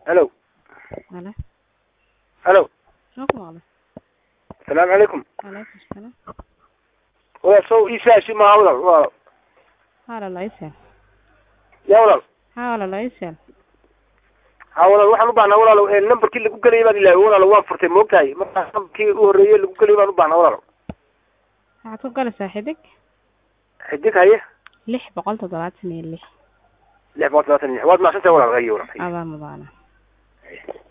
الو هلا الو شكرا والله. السلام عليكم. عليكم السلام. ولا سو إيشاشي ما ولا هلا الله يسهل. يا ولا هلا الله يسهل. ولا waxaan u baahnaa walaalow numberkii lagu galay baan ilaahay walaalow waan furtay moogtahay marka numberkii u horeeyay lagu galay baan u baahnaa walaalow waxaad ku galaysaa xidig xidig haye 676 6 waad maasanta walaalow ayo walaalow adaa mudaana